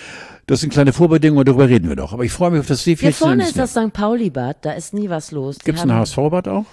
Das sind kleine Vorbedingungen, darüber reden wir noch. Aber ich freue mich auf das Hier Seepferdchen. vorne ist das Sankt Pauli-Bad, da ist nie was los. Die Gibt es ein haben- H S V-Bad auch?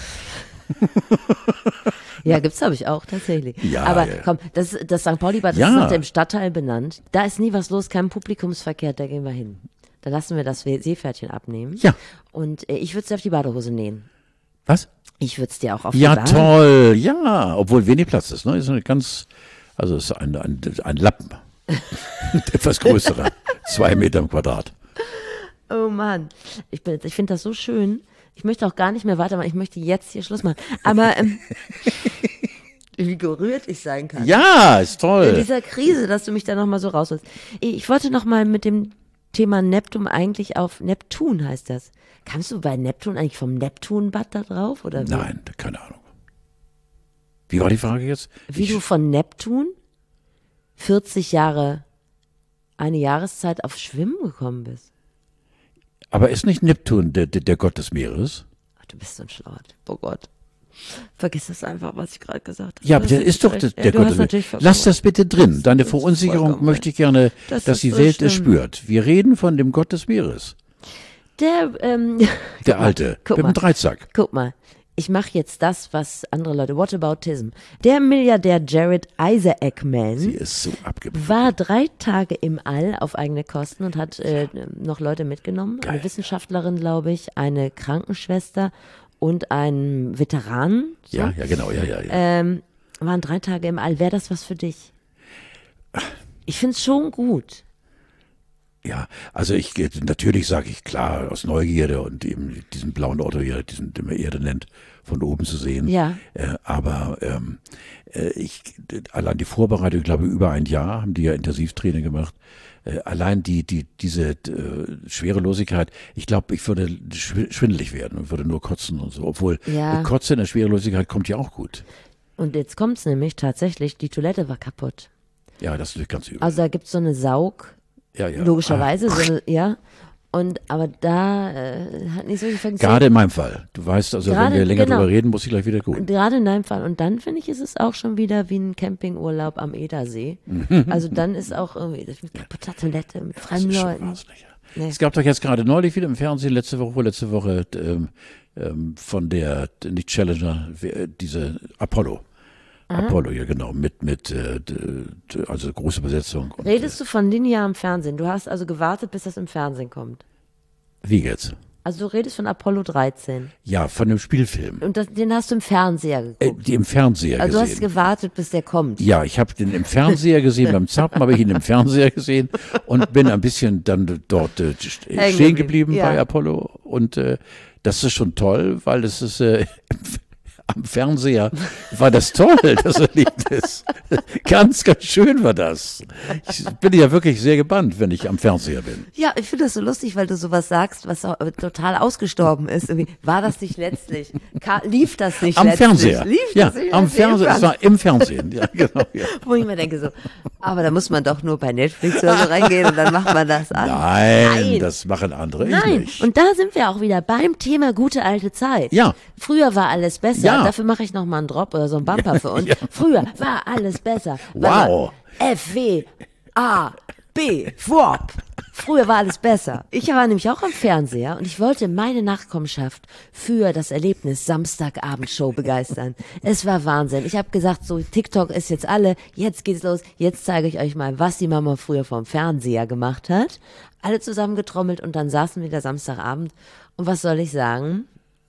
Ja, gibt's habe ich auch, tatsächlich. Ja, Aber ja. komm, das, das Sankt Pauli-Bad, das Ja. ist nach dem Stadtteil benannt. Da ist nie was los, kein Publikumsverkehr, da gehen wir hin. Da lassen wir das Seepferdchen abnehmen. Ja. Und äh, ich würde es dir auf die Badehose nähen. Was? Ich würde es dir auch auf Ja, die Bade... toll, ja, obwohl wenig Platz ist, ne? Ist eine ganz, also ist ein, ein, ein Lappen. Etwas größerer, zwei Meter im Quadrat. Oh Mann, ich, bin- ich finde das so schön. Ich möchte auch gar nicht mehr weitermachen. Ich möchte jetzt hier Schluss machen. Aber ähm, wie gerührt ich sein kann. Ja, ist In toll. dieser Krise, dass du mich da nochmal so rausholst. Ich wollte nochmal mit dem Thema Neptun eigentlich auf Neptun heißt das. Kannst du bei Neptun eigentlich vom Neptunbad da drauf? Oder wie? Nein, keine Ahnung. Wie war die Frage jetzt? Wie Ich- du von Neptun vierzig Jahre, eine Jahreszeit auf Schwimmen gekommen bist. Aber ist nicht Neptun der, der, der Gott des Meeres? Ach, du bist so ein Schlauert. Oh Gott. Vergiss das einfach, was ich gerade gesagt habe. Ja, aber Du hast der ist doch natürlich der, recht. der Ja, du Gott hast des natürlich Meeres. Lass vollkommen das bitte drin. Deine Das ist Verunsicherung vollkommen möchte ich gerne, Das dass ist die so Welt es schlimm. spürt. Wir reden von dem Gott des Meeres. Der, ähm, Der guck mal, Alte. guck Mit mal. dem Dreizack. Guck mal, ich mache jetzt das, was andere Leute, Whataboutism. Der Milliardär Jared Isaacman Sie ist so abgebrüht. war drei Tage im All auf eigene Kosten und hat äh, noch Leute mitgenommen. Geil. Eine Wissenschaftlerin, glaube ich, eine Krankenschwester und einen Veteranen. So. Ja, ja, genau, ja, ja, ja. Ähm, waren drei Tage im All. Wäre das was für dich? Ich finde es schon gut. Ja, also ich natürlich sage ich klar aus Neugierde und eben diesen blauen Otto hier, diesen, den man Erde nennt, von oben zu sehen. Ja. Äh, aber ähm, äh, ich allein die Vorbereitung, ich glaube über ein Jahr haben die ja Intensivtraining gemacht. Äh, allein die die diese äh, Schwerelosigkeit, ich glaube, ich würde schw- schwindelig werden und würde nur kotzen und so. Obwohl Ja. äh, Kotzen in der Schwerelosigkeit kommt ja auch gut. Und jetzt kommt's nämlich tatsächlich, die Toilette war kaputt. Ja, das ist natürlich ganz übel. Also da gibt's so eine Saug, ja, ja. logischerweise, so eine, ja. Und aber da äh, hat nicht so viel funktioniert. Gerade in meinem Fall. Du weißt, also Gerade, wenn wir länger genau. drüber reden, muss ich gleich wieder gut. Gerade in deinem Fall. Und dann finde ich, ist es auch schon wieder wie ein Campingurlaub am Edersee. Also dann ist auch irgendwie das mit kaputter Toilette, mit Das fremden ist schon Leuten. wahnsinnig, ja. Nee. Es gab doch jetzt gerade neulich wieder im Fernsehen, letzte Woche, vorletzte Woche, ähm, ähm, von der, nicht Challenger, wer- diese Apollo. Apollo, ja genau, mit, mit, äh, d- d- also große Besetzung. Und, Redest du von linearem Fernsehen? Du hast also gewartet, bis das im Fernsehen kommt. äh, wie jetzt? Also du redest von Apollo dreizehn. Ja, von dem Spielfilm. Und das, den hast du im Fernseher Äh, geguckt. die im Fernseher Also du hast gesehen. gewartet, bis der kommt. Ja, ich habe den im Fernseher gesehen, beim Zappen habe ich ihn im Fernseher gesehen und bin ein bisschen dann dort äh, st- Hängen stehen geblieben, geblieben ja. bei Apollo und äh, das ist schon toll, weil das ist äh, am Fernseher war das toll, das Erlebnis. Ganz, ganz schön war das. Ich bin ja wirklich sehr gebannt, wenn ich am Fernseher bin. Ja, ich finde das so lustig, weil du sowas sagst, was auch, äh, total ausgestorben ist. Irgendwie, war das nicht letztlich? Ka lief das nicht Am letztlich? Fernseher. Lief Ja, das nicht am letztlich im Fernseher. Es war im Fernsehen. Ja, genau. Ja. Wo ich mir denke so, aber da muss man doch nur bei Netflix oder so reingehen und dann macht man das an. Nein, Nein. das machen andere. Ich Nein, nicht. und da sind wir auch wieder beim Thema gute alte Zeit. Ja. Früher war alles besser. Ja. Dafür mache ich noch mal einen Drop oder so einen Bumper für uns. Ja. Früher war alles besser. Wow. F W A B Wop. Früher war alles besser. Ich war nämlich auch am Fernseher und ich wollte meine Nachkommenschaft für das Erlebnis Samstagabendshow begeistern. Es war Wahnsinn. Ich habe gesagt, so TikTok ist jetzt alle, jetzt geht's los, jetzt zeige ich euch mal, was die Mama früher vom Fernseher gemacht hat. Alle zusammengetrommelt und dann saßen wir da Samstagabend und was soll ich sagen?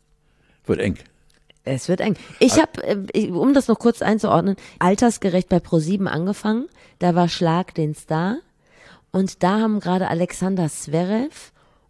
Wird eng. Es wird eng. Ich habe, äh, um das noch kurz einzuordnen, altersgerecht bei ProSieben angefangen. Da war Schlag den Star. Und da haben gerade Alexander Zverev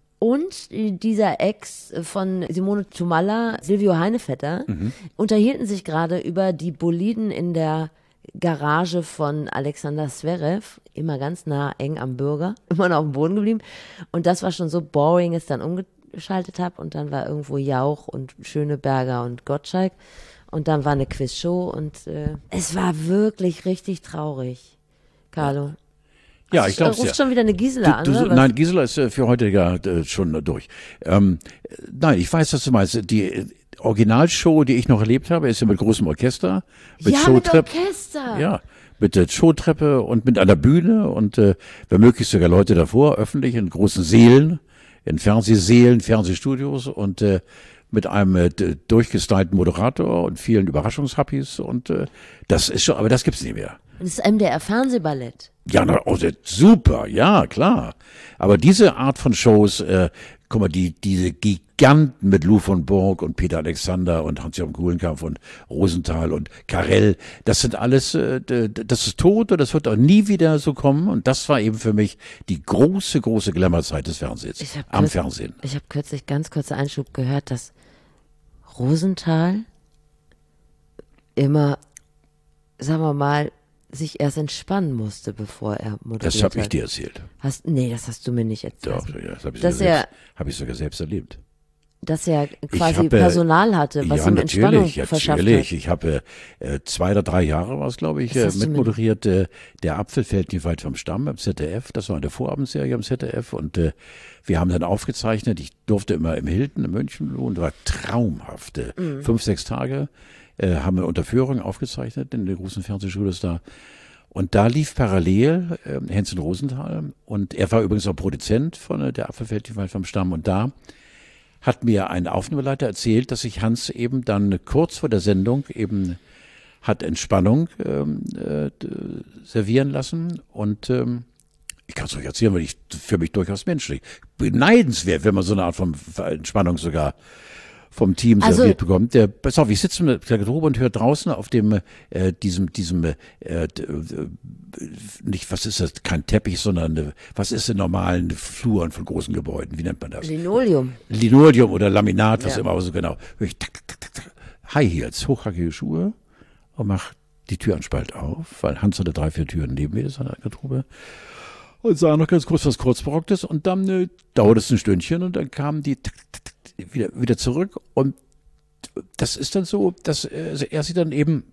und dieser Ex von Simone Tomalla, Silvio Heinevetter, Mhm. unterhielten sich gerade über die Boliden in der Garage von Alexander Zverev, immer ganz nah, eng am Bürger, immer noch auf dem Boden geblieben. Und das war schon so boring, es dann umgeschaltet habe. Und dann war irgendwo Jauch und Schöneberger und Gottschalk. Und dann war eine Quizshow und äh, es war wirklich richtig traurig, Carlo. Ja, Also, ich glaube ruft ja. schon wieder eine Gisela Du, an, du, oder was? nein, Gisela ist äh, für heute ja äh, schon äh, durch. Ähm, äh, nein, ich weiß, was du meinst. Die äh, Originalshow, die ich noch erlebt habe, ist ja mit großem Orchester, mit Ja, mit Showtreppe. Orchester. Ja, mit der Showtreppe und mit einer Bühne und äh, wenn möglich sogar Leute davor, öffentlich in großen Sälen, in Fernsehsälen, Fernsehstudios und äh, mit einem äh, d- durchgestylten Moderator und vielen Überraschungshappys und äh, das ist schon, aber das gibt's nicht mehr. Das ist M D R Fernsehballett. Ja, na, oh, das- super, ja, klar. Aber diese Art von Shows, äh, guck mal, die, diese Giganten mit Lou von Borg und Peter Alexander und Hans-Jürgen Kuhlenkampf und Rosenthal und Karel, das sind alles, äh, d- d- das ist tot und das wird auch nie wieder so kommen. Und das war eben für mich die große, große Glamourzeit des Fernsehens. Ich hab Am kürz- Fernsehen. Ich habe kürzlich, ganz kurzer Einschub gehört, dass Rosenthal immer, sagen wir mal, sich erst entspannen musste, bevor er moderiert Das habe ich hat. dir erzählt. Hast, nee, das hast du mir nicht erzählt. Doch, ja, das habe ich, Dass sogar er- selbst- hab ich sogar selbst erlebt. Dass er Ich quasi habe, Personal hatte, was ja, ihm Entspannung natürlich, verschafft natürlich. hat. Ich habe äh, zwei oder drei Jahre war es, glaube ich, Das äh, hast du mir- mitmoderiert. Äh, der Apfel fällt nicht weit vom Stamm im Z D F. Das war eine Vorabendserie am Z D F und äh, wir haben dann aufgezeichnet. Ich durfte immer im Hilton in München wohnen. Das war traumhaft. Äh, Mhm. Fünf, sechs Tage äh, haben wir unter Führung aufgezeichnet in der großen Fernsehschule da. Und da lief parallel äh, Hensen Rosenthal und er war übrigens auch Produzent von äh, der Apfel fällt nicht weit vom Stamm und da hat mir ein Aufnahmeleiter erzählt, dass sich Hans eben dann kurz vor der Sendung eben hat Entspannung ähm, äh, servieren lassen und ähm, ich kann es euch erzählen, weil ich für mich durchaus menschlich beneidenswert, wenn man so eine Art von Entspannung sogar vom Team Also- serviert bekommt. Der, pass auf, ich sitze mit der Garderobe und höre draußen auf dem äh, diesem diesem äh, äh, nicht, was ist das, kein Teppich, sondern äh, was ist in normalen Fluren von großen Gebäuden, wie nennt man das? Linoleum. Linoleum oder Laminat, was Ja. immer, aber so genau. Hör ich tak, tak, tak, tak, tak. High Heels, hochhackige Schuhe und mach die Türenspalt auf, weil Hans hatte drei, vier Türen neben mir, das war eine Garderobe. Und sah noch ganz kurz was Kurzberocktes und dann äh, dauerte es ein Stündchen und dann kamen die tak, tak, tak, wieder, wieder zurück und das ist dann so, dass äh, er sie dann eben,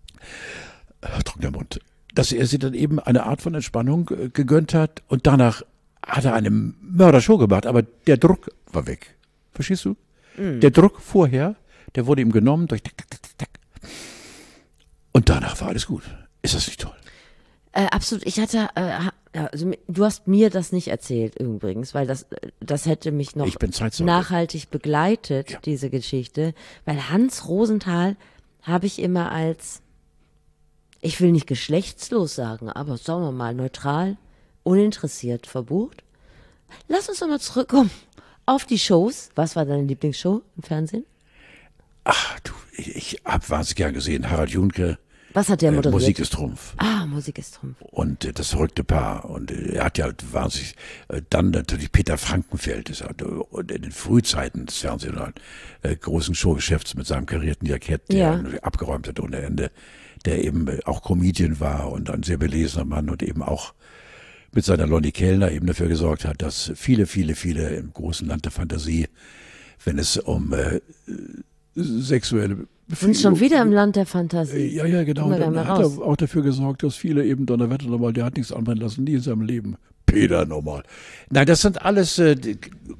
äh, trockener Mund, dass er sie dann eben eine Art von Entspannung äh, gegönnt hat und danach hat er eine Mördershow gemacht, aber der Druck war weg. Verstehst du? Mhm. Der Druck vorher, der wurde ihm genommen durch tak, tak, tak, tak, tak. Und danach war alles gut. Ist das nicht toll? Äh, absolut. Ich hatte, äh, ha- ja, also, mi- du hast mir das nicht erzählt übrigens, weil das, äh, das hätte mich noch Ich bin Zeitzeuge. nachhaltig begleitet, Ja. diese Geschichte. Weil Hans Rosenthal habe ich immer als, ich will nicht geschlechtslos sagen, aber sagen wir mal neutral, uninteressiert verbucht. Lass uns nochmal zurückkommen auf die Shows. Was war deine Lieblingsshow im Fernsehen? Ach du, ich, ich hab wahnsinnig gern gesehen. Harald Junke, Was hat der äh, moderiert? Musik ist Trumpf. Ah, Musik ist Trumpf. Und äh, das verrückte Paar. Und äh, er hat ja halt wahnsinnig, äh, dann natürlich Peter Frankenfeld, ist halt, äh, und in den Frühzeiten des Fernsehens, äh, großen Showgeschäfts mit seinem karierten Jackett, der Ja. natürlich abgeräumt hat ohne Ende, der eben äh, auch Comedian war und ein sehr belesener Mann und eben auch mit seiner Lonnie Kellner eben dafür gesorgt hat, dass viele, viele, viele im großen Land der Fantasie, wenn es um äh, sexuelle Wir sind schon wieder im Land der Fantasie. Äh, Ja, ja, genau. Kommen wir Dann gar nicht hat mehr raus. er auch dafür gesorgt, dass viele eben Donnerwetter nochmal, der hat nichts anbrennen lassen, nie in seinem Leben. Peter nochmal. Nein, das sind alles äh, die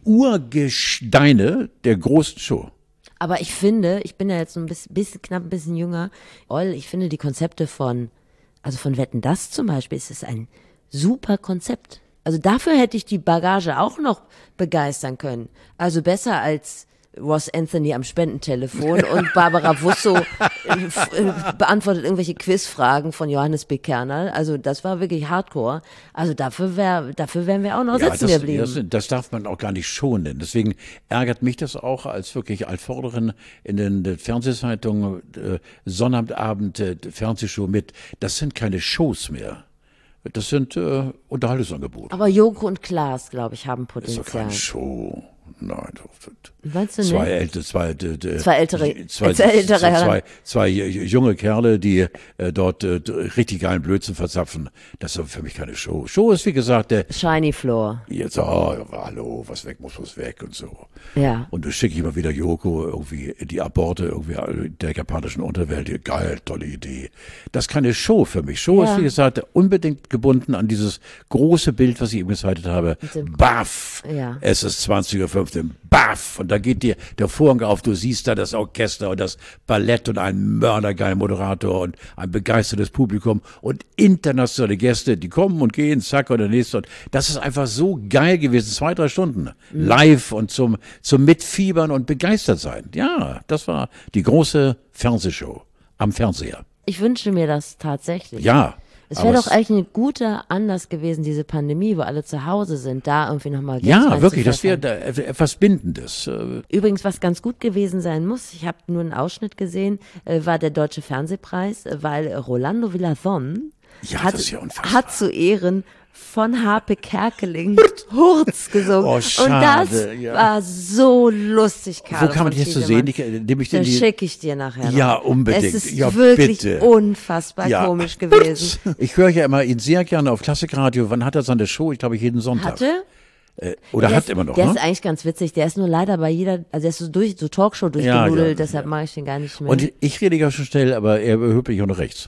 Urgesteine der großen Show. Aber ich finde, ich bin ja jetzt ein bisschen, bisschen knapp ein bisschen jünger. Oll, ich finde die Konzepte von, also von Wetten, das zum Beispiel, ist es ein super Konzept. Also dafür hätte ich die Bagage auch noch begeistern können. Also besser als Ross Anthony am Spendentelefon und Barbara Wusso äh, f- äh, beantwortet irgendwelche Quizfragen von Johannes B. Kerner. Also das war wirklich Hardcore. Also dafür wär, dafür wären wir auch noch sitzen das, geblieben. das, das darf man auch gar nicht schonen. Deswegen ärgert mich das auch als wirklich Altvorderen in den, den Fernsehzeitungen, äh, Sonnabendabend, äh, Fernsehshow mit. Das sind keine Shows mehr. Das sind äh, Unterhaltungsangebote. Aber Joko und Klaas, glaube ich, haben Das ist doch Potenzial. keine Show. Nein, das, Meinst du zwei nicht? ältere, zwei, d- d- Zwei ältere- zwei, zwei ältere zwei, Herren. zwei, zwei junge Kerle, die äh, dort äh, richtig geilen Blödsinn verzapfen. Das ist für mich keine Show. Show ist, wie gesagt, der Shiny Floor. jetzt, oh, hallo, was weg muss, was weg und so. Ja. Und du schicke ich immer wieder Yoko irgendwie in die Aborte irgendwie der japanischen Unterwelt. Geil, tolle Idee. Das ist keine Show für mich. Show Ja. ist, wie gesagt, unbedingt gebunden an dieses große Bild, was ich eben gezeigt habe. dem- Baff! Ja. Es ist zwanzig Uhr fünfzehn. Baff! Und da geht dir der Vorhang auf. Du siehst da das Orchester und das Ballett und einen mördergeilen Moderator und ein begeistertes Publikum und internationale Gäste, die kommen und gehen, zack, und der nächste. Und das ist einfach so geil gewesen. Zwei, drei Stunden. Live und zum, zum Mitfiebern und begeistert sein. Ja, das war die große Fernsehshow am Fernseher. Ich wünsche mir das tatsächlich. Ja. Es aber wäre doch eigentlich ein guter Anlass gewesen, diese Pandemie, wo alle zu Hause sind, da irgendwie nochmal Geld Ja, wirklich, das wäre reinzupfeffern. da etwas Bindendes. Äh, Übrigens, was ganz gut gewesen sein muss, ich habe nur einen Ausschnitt gesehen, äh, war der Deutsche Fernsehpreis, äh, weil Rolando Villazón Ja, hat, das ist ja unfassbar. hat zu Ehren von Harpe Kerkeling Hurz gesungen. Oh, Und schade, das ja. war so lustig, Wo Carlo kann man von die jetzt so Tiedemann. sehen? Ich, nehme ich den Das die, schicke ich dir nachher noch. Ja, unbedingt. Es ist Ja, wirklich bitte. unfassbar Ja. komisch gewesen. Ich höre ja immer ihn sehr gerne auf Klassikradio. Wann hat er seine Show? Ich glaube, jeden Sonntag. Hatte? Äh, oder Der hat ist, immer noch, Der ne? ist eigentlich ganz witzig. Der ist nur leider bei jeder, also der ist so durch, so Talkshow durchgenudelt, Ja, ja, deshalb ja. mache ich den gar nicht mehr. Und ich rede ja schon schnell, aber er überhört mich auch noch rechts.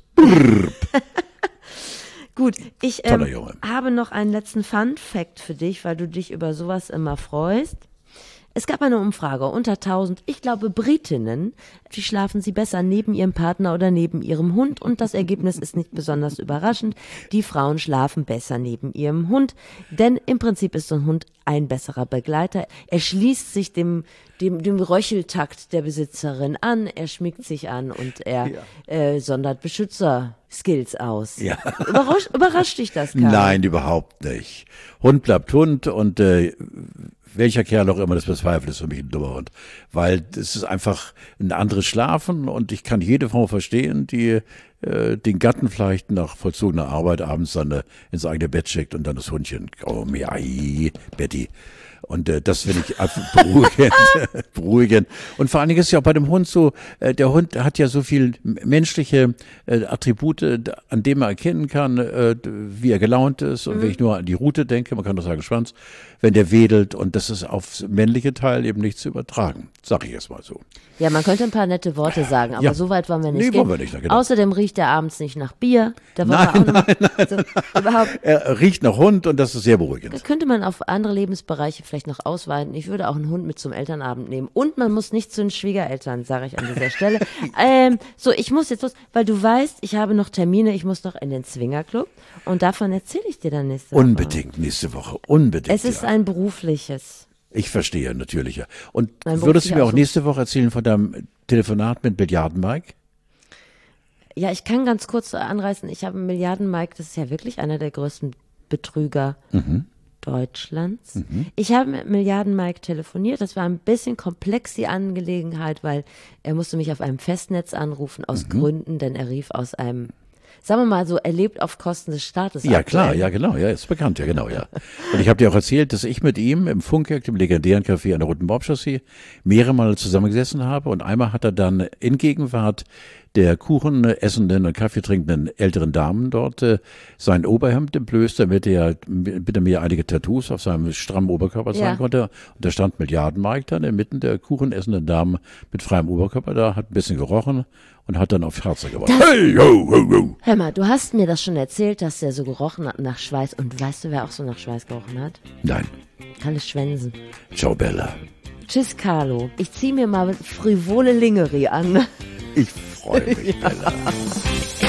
Gut, ich Toller ähm, Junge. habe noch einen letzten Fun-Fact für dich, weil du dich über sowas immer freust. Es gab eine Umfrage unter tausend, ich glaube Britinnen, wie schlafen sie besser neben ihrem Partner oder neben ihrem Hund? Und das Ergebnis ist nicht besonders überraschend. Die Frauen schlafen besser neben ihrem Hund, denn im Prinzip ist so ein Hund ein besserer Begleiter. Er schließt sich dem, dem, dem Röcheltakt der Besitzerin an, er schmiegt sich an und er ja. äh, sondert Beschützer-Skills aus. Ja. Überrasch, überrascht dich das, Karl? Nein, überhaupt nicht. Hund bleibt Hund und äh, welcher Kerl auch immer das bezweifelt, ist für mich ein dummer Hund. Weil es ist einfach ein anderes Schlafen und ich kann jede Frau verstehen, die äh, den Gatten vielleicht nach vollzogener Arbeit abends dann äh, ins eigene Bett schickt und dann das Hundchen, oh, ai, Betty. Und äh, das finde ich einfach beruhigend, beruhigend. Und vor allen Dingen ist ja auch bei dem Hund so, äh, der Hund hat ja so viel menschliche äh, Attribute, an denen man erkennen kann, äh, wie er gelaunt ist. Und mhm. wenn ich nur an die Rute denke, man kann doch sagen Schwanz, wenn der wedelt. Und das ist aufs männliche Teil eben nicht zu übertragen, sag ich jetzt mal so. Ja, man könnte ein paar nette Worte sagen, aber ja. so weit wollen wir nicht nee, gehen. Wollen wir nicht, genau. Außerdem riecht er abends nicht nach Bier. Da nein, auch nein, nein, also, überhaupt, er riecht nach Hund und das ist sehr beruhigend. Das könnte man auf andere Lebensbereiche vielleicht noch ausweiten. Ich würde auch einen Hund mit zum Elternabend nehmen. Und man muss nicht zu den Schwiegereltern, sage ich an dieser Stelle. ähm, so, ich muss jetzt los, weil du weißt, ich habe noch Termine, ich muss noch in den Swingerclub und davon erzähle ich dir dann nächste Woche. Unbedingt, nächste Woche, unbedingt. Es ist ja. ein berufliches. Ich verstehe, natürlich. Ja. Und Mein würdest du mir auch Ausdruck. nächste Woche erzählen von deinem Telefonat mit Milliarden-Mike? Ja, ich kann ganz kurz anreißen, ich habe Milliarden-Mike, das ist ja wirklich einer der größten Betrüger mhm. Deutschlands. Mhm. Ich habe mit Milliarden-Mike telefoniert, das war ein bisschen komplex, die Angelegenheit, weil er musste mich auf einem Festnetz anrufen, aus mhm. Gründen, denn er rief aus einem, sagen wir mal so, er lebt auf Kosten des Staates. Ja, aktuell. klar, ja, genau, ja, ist bekannt, ja, genau, ja. Und ich habe dir auch erzählt, dass ich mit ihm im Funkwerk, dem legendären Café an der Roten Baumchaussee, mehrere Male zusammengesessen habe und einmal hat er dann in Gegenwart der Kuchen essenden und Kaffee trinkenden älteren Damen dort äh, sein Oberhemd entblößt, damit er bitte mir einige Tattoos auf seinem strammen Oberkörper zeigen ja. konnte. Und da stand Milliarden-Mike dann inmitten der Kuchen essenden Damen mit freiem Oberkörper da, hat ein bisschen gerochen und hat dann auf Herze geworfen. Hey, ho, ho, ho. Hör mal, du hast mir das schon erzählt, dass der so gerochen hat nach Schweiß. Und weißt du, wer auch so nach Schweiß gerochen hat? Nein. Kalle Schwensen. Ciao, Bella. Tschüss, Carlo. Ich zieh mir mal frivole Lingerie an. Ich freue mich, ja. Bella.